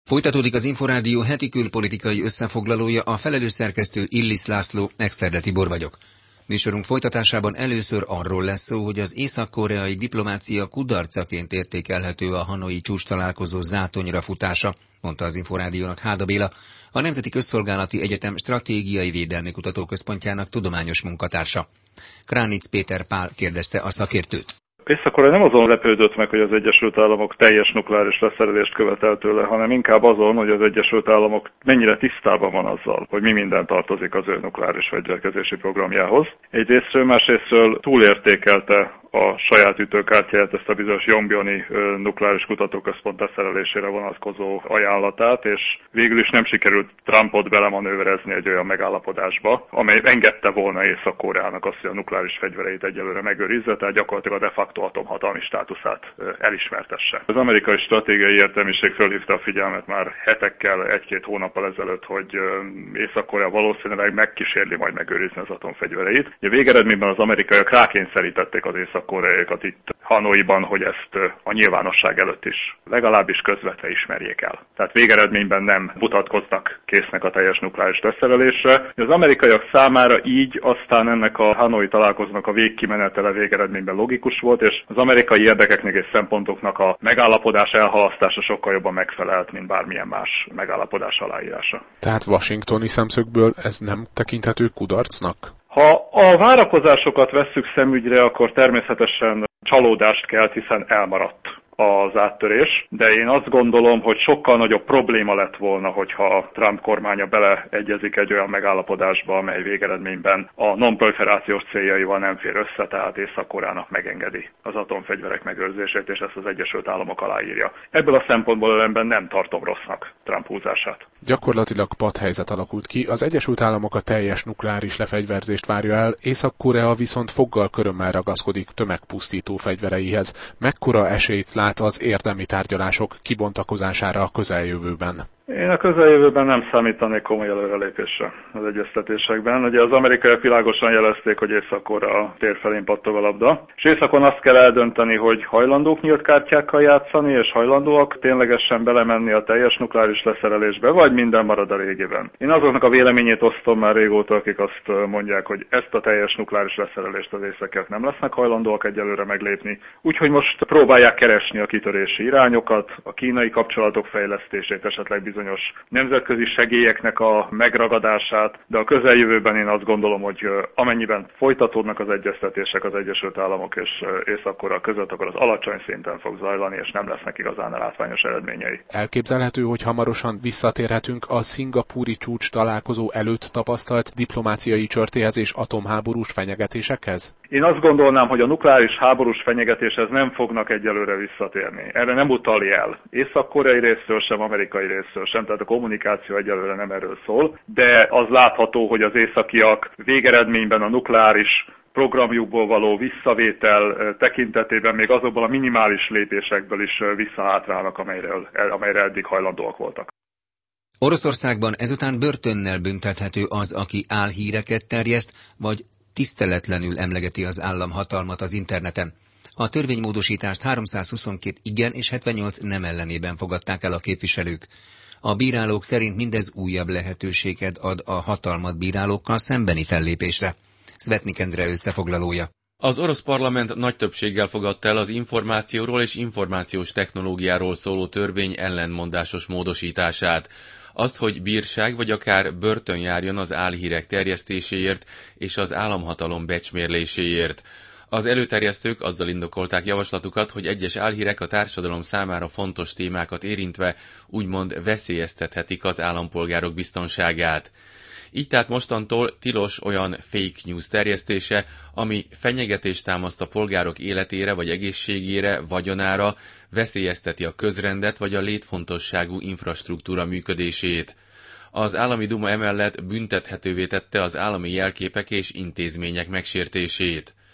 Folytatódik az Inforádió heti külpolitikai összefoglalója, a felelős szerkesztő Illis László, Exterde Tibor vagyok. Műsorunk folytatásában először arról lesz szó, hogy az észak-koreai diplomácia kudarcaként értékelhető a hanoi csúcstalálkozó zátonyra futása, mondta az Inforádiónak Háda Béla, a Nemzeti Közszolgálati Egyetem Stratégiai Védelmi Kutatóközpontjának tudományos munkatársa. Kránic Péter Pál kérdezte a szakértőt. Észak-Korea nem azon lepődött meg, hogy az Egyesült Államok teljes nukleáris leszerelést követel tőle, hanem inkább azon, hogy az Egyesült Államok mennyire tisztában van azzal, hogy mi minden tartozik az ő nukleáris fegyverkezési programjához. Egyrésztről, másrésztről túlértékelte a saját ütőkártyáját, ezt a bizonyos Yongbyon-i nukleáris kutatóközpont leszerelésére vonatkozó ajánlatát, és végül is nem sikerült Trumpot belemanőverezni egy olyan megállapodásba, amely engedte volna Észak-Koreának azt, hogy a nukleáris fegyvereit egyelőre megőrizze, tehát gyakorlatilag a de facto atomhatalmi státuszát elismertesse. Az amerikai stratégiai értelmiség fölhívta a figyelmet már hetekkel, egy-két hónappal ezelőtt, hogy Észak-Korea valószínűleg megkísérli majd megőrizni az atomfegyvereit. A végeredményben az amerikaiak rákényszerítették az észak-koreaiakat itt Hanoiban, hogy ezt a nyilvánosság előtt is legalábbis közvetve ismerjék el. Tehát végeredményben nem mutatkoznak késznek a teljes nukleáris leszerelésre. Az amerikaiak számára így aztán ennek a hanoi találkozónak a végkimenetele végeredményben logikus volt, és az amerikai érdekeknek és szempontoknak a megállapodás elhalasztása sokkal jobban megfelelt, mint bármilyen más megállapodás aláírása. Tehát washingtoni szemszögből ez nem tekinthető kudarcnak? Ha a várakozásokat vesszük szemügyre, akkor természetesen csalódást kelt, hiszen elmaradt az áttörés, de én azt gondolom, hogy sokkal nagyobb probléma lett volna, hogyha a Trump kormánya beleegyezik egy olyan megállapodásba, amely végeredményben a non-proliferációs céljaival nem fér össze, tehát Észak-Koreának megengedi az atomfegyverek megőrzését, és ezt az Egyesült Államok aláírja. Ebből a szempontból ellenben nem tartom rossznak Trump húzását. Gyakorlatilag patthelyzet alakult ki, az Egyesült Államok a teljes nukleáris lefegyverzést várja el, Észak-Korea viszont foggal körömmel ragaszkodik tömegpusztító fegyvereihez. Mekkora esélyt lát az érdemi tárgyalások kibontakozására a közeljövőben? Én a közeljövőben nem számítanék komoly előrelépésre az egyeztetésekben. Ugye az amerikaiak világosan jelezték, hogy Észak-Korea tér felén pattog a labda, és északon azt kell eldönteni, hogy hajlandók nyílt kártyákkal játszani, és hajlandóak ténylegesen belemenni a teljes nukleáris leszerelésbe, vagy minden marad a régiben. Én azoknak a véleményét osztom már régóta, akik azt mondják, hogy ezt a teljes nukleáris leszerelést az északiak nem lesznek hajlandóak egyelőre meglépni, úgyhogy most próbálják keresni a kitörési irányokat, a kínai kapcsolatok fejlesztését, esetleg bizonyos nemzetközi segélyeknek a megragadását, de a közeljövőben én azt gondolom, hogy amennyiben folytatódnak az egyeztetések az Egyesült Államok és Észak-Korea között, akkor az alacsony szinten fog zajlani, és nem lesznek igazán látványos eredményei. Elképzelhető, hogy hamarosan visszatérhetünk a szingapúri csúcs találkozó előtt tapasztalt diplomáciai csörtéhez és atomháborús fenyegetésekhez? Én azt gondolnám, hogy a nukleáris háborús fenyegetéshez nem fognak egyelőre visszatérni. Erre nem utal jel. Észak-koreai részről sem, amerikai részről sem, tehát a kommunikáció egyelőre nem erről szól, de az látható, hogy az északiak végeredményben a nukleáris programjukból való visszavétel tekintetében még azokból a minimális lépésekből is visszahátrálnak, amelyre eddig hajlandóak voltak. Oroszországban ezután börtönnel büntethető az, aki álhíreket terjeszt, vagy tiszteletlenül emlegeti az államhatalmat az interneten. A törvénymódosítást 322 igen és 78 nem ellenében fogadták el a képviselők. A bírálók szerint mindez újabb lehetőséget ad a hatalmat bírálókkal szembeni fellépésre. Szvetnik Endre összefoglalója. Az orosz parlament nagy többséggel fogadta el az információról és információs technológiáról szóló törvény ellenmondásos módosítását. Azt, hogy bírság vagy akár börtön járjon az álhírek terjesztéséért és az államhatalom becsmérléséért. Az előterjesztők azzal indokolták javaslatukat, hogy egyes álhírek a társadalom számára fontos témákat érintve úgymond veszélyeztethetik az állampolgárok biztonságát. Így tehát mostantól tilos olyan fake news terjesztése, ami fenyegetést támaszt a polgárok életére vagy egészségére, vagyonára, veszélyezteti a közrendet vagy a létfontosságú infrastruktúra működését. Az állami duma emellett büntethetővé tette az állami jelképek és intézmények megsértését.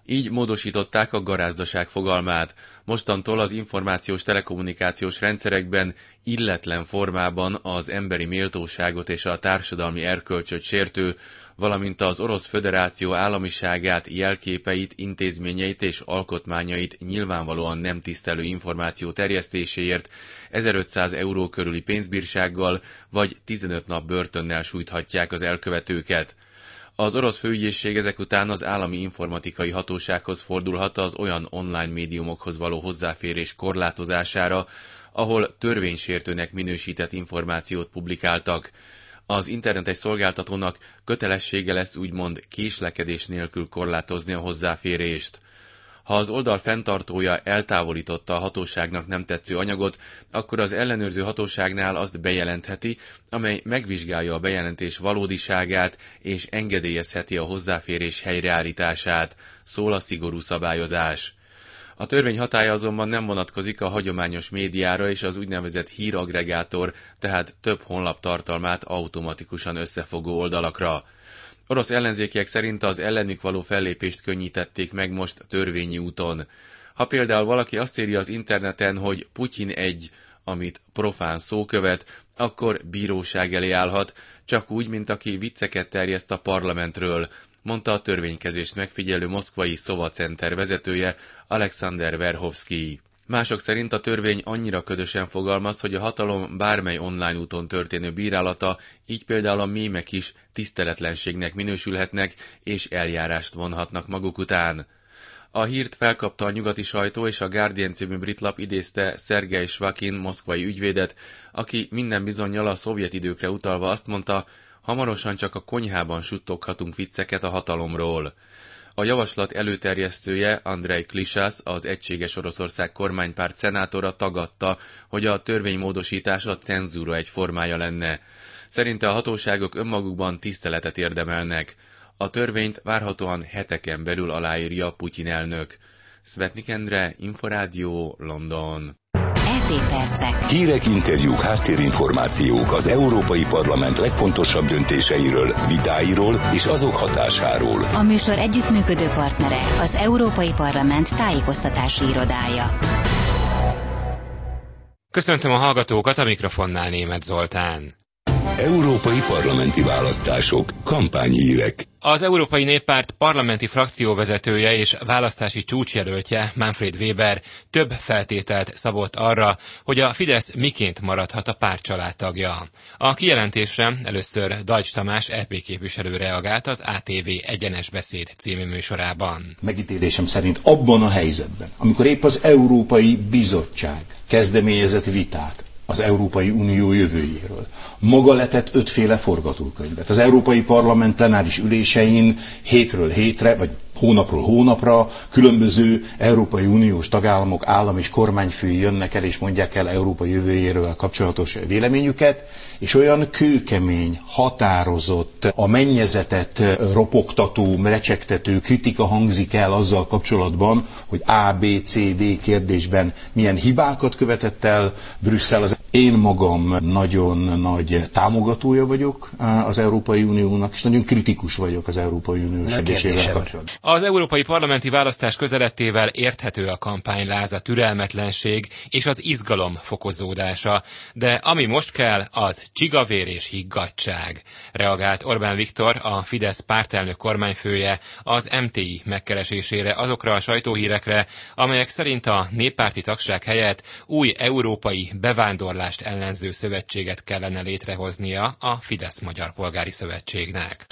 Így módosították a garázdaság fogalmát. Mostantól az információs telekommunikációs rendszerekben illetlen formában az emberi méltóságot és a társadalmi erkölcsöt sértő, valamint az Orosz Föderáció államiságát, jelképeit, intézményeit és alkotmányait nyilvánvalóan nem tisztelő információ terjesztéséért 1500 euró körüli pénzbírsággal vagy 15 nap börtönnel sújthatják az elkövetőket. Az orosz főügyészség ezek után az állami informatikai hatósághoz fordulhat az olyan online médiumokhoz való hozzáférés korlátozására, ahol törvénysértőnek minősített információt publikáltak. Az internetes szolgáltatónak kötelessége lesz úgymond késlekedés nélkül korlátozni a hozzáférést. Ha az oldal fenntartója eltávolította a hatóságnak nem tetsző anyagot, akkor az ellenőrző hatóságnál azt bejelentheti, amely megvizsgálja a bejelentés valódiságát és engedélyezheti a hozzáférés helyreállítását, szól a szigorú szabályozás. A törvény hatálya azonban nem vonatkozik a hagyományos médiára és az úgynevezett híraggregátor, tehát több honlap tartalmát automatikusan összefogó oldalakra. Orosz ellenzékiek szerint az ellenük való fellépést könnyítették meg most törvényi úton. Ha például valaki azt írja az interneten, hogy Putyin egy, amit profán szó követ, akkor bíróság elé állhat, csak úgy, mint aki vicceket terjeszt a parlamentről, mondta a törvénykezést megfigyelő moszkvai Szova Center vezetője Alexander Verhovszky. Mások szerint a törvény annyira ködösen fogalmaz, hogy a hatalom bármely online úton történő bírálata, így például a mémek is tiszteletlenségnek minősülhetnek, és eljárást vonhatnak maguk után. A hírt felkapta a nyugati sajtó, és a Guardian című brit lap idézte Szergej Svakin moszkvai ügyvédet, aki minden bizonnyal a szovjet időkre utalva azt mondta, hamarosan csak a konyhában suttoghatunk vicceket a hatalomról. A javaslat előterjesztője, Andrej Klisász, az Egységes Oroszország kormánypárt szenátora tagadta, hogy a törvénymódosítás a cenzúra egy formája lenne. Szerinte a hatóságok önmagukban tiszteletet érdemelnek. A törvényt várhatóan heteken belül aláírja Putyin elnök. Szvetnik Endre, Inforádió, London. EP percek. Hírek, interjúk, háttérinformációk az Európai Parlament legfontosabb döntéseiről, vitáiról és azok hatásáról. A műsor együttműködő partnere az Európai Parlament tájékoztatási irodája. Köszöntöm a hallgatókat, a mikrofonnál Németh Zoltán. Európai parlamenti választások, kampányhírek. Az Európai Néppárt parlamenti frakcióvezetője és választási csúcsjelöltje, Manfred Weber több feltételt szabott arra, hogy a Fidesz miként maradhat a párt családtagja. A kijelentésre először Dajcs Tamás EP képviselő reagált az ATV Egyenes Beszéd című műsorában. Megítélésem szerint abban a helyzetben, amikor épp az Európai Bizottság kezdeményezett vitát az Európai Unió jövőjéről, maga letett 5 féle forgatókönyvet. Az Európai Parlament plenáris ülésein hétről hétre, vagy hónapról hónapra különböző Európai Uniós tagállamok, állam és kormányfői jönnek el és mondják el Európa jövőjéről kapcsolatos véleményüket, és olyan kőkemény, határozott, a mennyezetet ropogtató, recsegtető kritika hangzik el azzal kapcsolatban, hogy A, B, C, D kérdésben milyen hibákat követett el Brüsszel. Én magam nagyon nagy támogatója vagyok az Európai Uniónak, és nagyon kritikus vagyok az Európai Uniós egészségével kapcsolatban. Az európai parlamenti választás közelettével érthető a kampányláz, a türelmetlenség és az izgalom fokozódása, de ami most kell, az csigavér és higgadtság, reagált Orbán Viktor, a Fidesz pártelnök kormányfője az MTI megkeresésére azokra a sajtóhírekre, amelyek szerint a néppárti tagság helyett új európai bevándorlást ellenző szövetséget kellene létrehoznia a Fidesz Magyar Polgári Szövetségnek.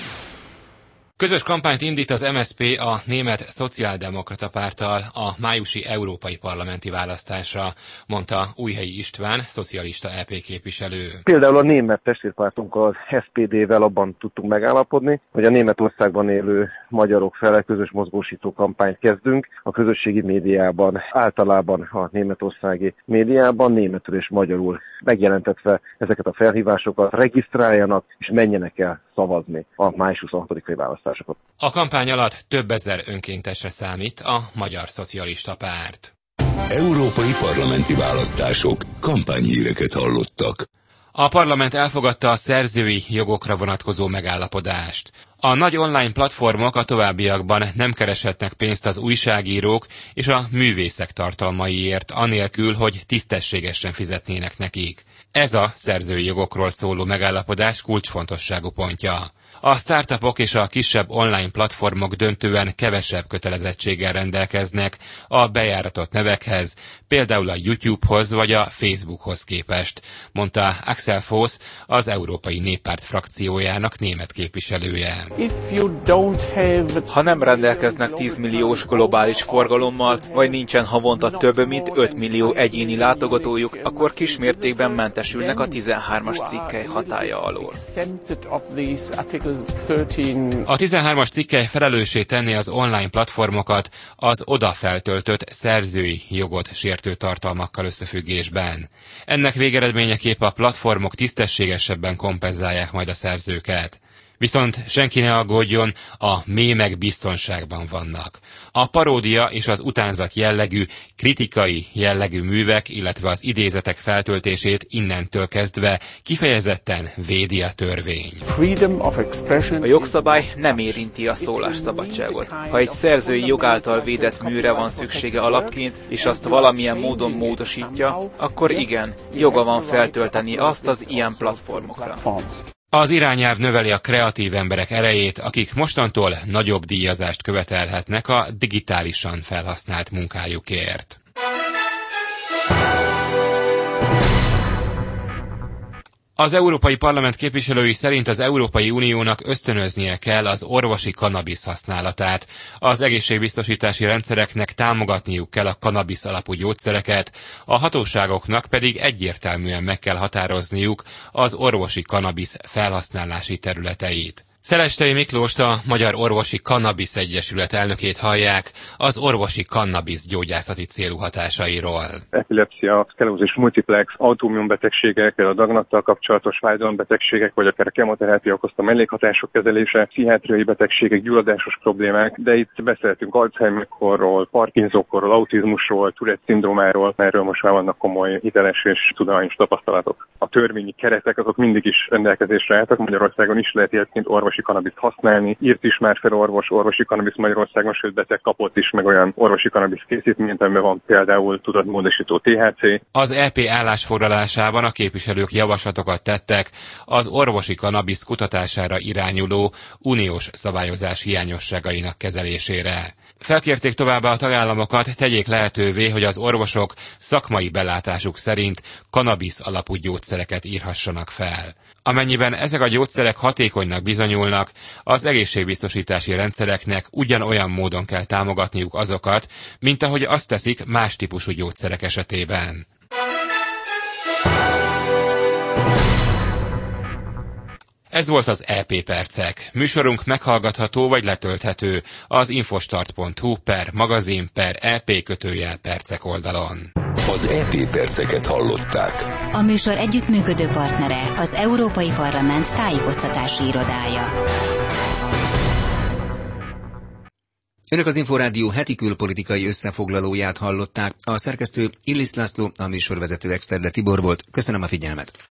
Közös kampányt indít az MSZP a Német Szociáldemokrata Párttal a májusi európai parlamenti választásra, mondta Újhelyi István, szocialista EP képviselő. Például a német testvérpártunkkal, az SPD-vel abban tudtunk megállapodni, hogy a Németországban élő magyarok fele közös mozgósító kampányt kezdünk. A közösségi médiában, általában a németországi médiában németül és magyarul megjelentetve ezeket a felhívásokat, regisztráljanak és menjenek el szavazni a május 26-ai választásokat. A kampány alatt több ezer önkéntesre számít a Magyar Szocialista Párt. Európai parlamenti választások, kampányhíreket hallottak. A parlament elfogadta a szerzői jogokra vonatkozó megállapodást. A nagy online platformok a továbbiakban nem kereshetnek pénzt az újságírók és a művészek tartalmaiért, anélkül, hogy tisztességesen fizetnének nekik. Ez a szerzői jogokról szóló megállapodás kulcsfontosságú pontja. A startupok és a kisebb online platformok döntően kevesebb kötelezettséggel rendelkeznek a bejáratott nevekhez, például a YouTube-hoz vagy a Facebookhoz képest, mondta Axel Voss, az Európai Néppárt frakciójának német képviselője. Ha nem rendelkeznek 10 milliós globális forgalommal, vagy nincsen havonta több mint 5 millió egyéni látogatójuk, akkor kismértékben mentesülnek a 13-as cikkely hatálya alól. A 13-as cikkely felelőssé tenni az online platformokat az oda feltöltött szerzői jogot sértő tartalmakkal összefüggésben. Ennek végeredményeképp a platformok tisztességesebben kompenzálják majd a szerzőket. Viszont senki ne aggódjon, a mémek biztonságban vannak. A paródia és az utánzat jellegű, kritikai jellegű művek, illetve az idézetek feltöltését innentől kezdve kifejezetten védi a törvény. A jogszabály nem érinti a szólásszabadságot. Ha egy szerzői jog által védett műre van szüksége alapként, és azt valamilyen módon módosítja, akkor igen, joga van feltölteni azt az ilyen platformokra. Az irányelv növeli a kreatív emberek erejét, akik mostantól nagyobb díjazást követelhetnek a digitálisan felhasznált munkájukért. Az Európai Parlament képviselői szerint az Európai Uniónak ösztönöznie kell az orvosi kannabisz használatát. Az egészségbiztosítási rendszereknek támogatniuk kell a kannabisz alapú gyógyszereket, a hatóságoknak pedig egyértelműen meg kell határozniuk az orvosi kannabisz felhasználási területeit. Szelestei Miklóst, a Magyar Orvosi Kannabisz Egyesület elnökét hallják az orvosi kannabisz gyógyászati célú hatásairól. Epilepsia, szklerózis multiplex, autoimmunbetegségek, a daganattal kapcsolatos fájdalombetegségek, vagy akár a kemoterápia okozta mellékhatások kezelése, pszichiátriai betegségek, gyulladásos problémák, de itt beszéltünk Alzheimer-korról, Parkinson-korról, autizmusról, Tourette-szindrómáról, erről most már vannak komoly hiteles és tudományos tapasztalatok. A törvényi keretek azok mindig is rendelkezésre álltak, Magyarországon is lehet egyébként orvosi kanabiszt használni. Írt is már fel orvosi kannabisz Magyarországon, sőt beteg kapott is meg olyan orvosi kannabisz készítményt, amiben van például tudatmódosító THC. Az EP állásfoglalásában a képviselők javaslatokat tettek az orvosi kannabisz kutatására irányuló uniós szabályozás hiányosságainak kezelésére. Felkérték továbbá a tagállamokat, tegyék lehetővé, hogy az orvosok szakmai belátásuk szerint kannabisz alapú gyógyszereket írhassanak fel. Amennyiben ezek a gyógyszerek hatékonynak bizonyulnak, az egészségbiztosítási rendszereknek ugyanolyan módon kell támogatniuk azokat, mint ahogy azt teszik más típusú gyógyszerek esetében. Ez volt az EP Percek. Műsorunk meghallgatható vagy letölthető az infostart.hu/magazin/EP_percek oldalon. Az EP Perceket hallották. A műsor együttműködő partnere az Európai Parlament tájékoztatási irodája. Önök az Inforádió heti külpolitikai összefoglalóját hallották. A szerkesztő Illis László, a műsorvezető Exterde Tibor volt. Köszönöm a figyelmet.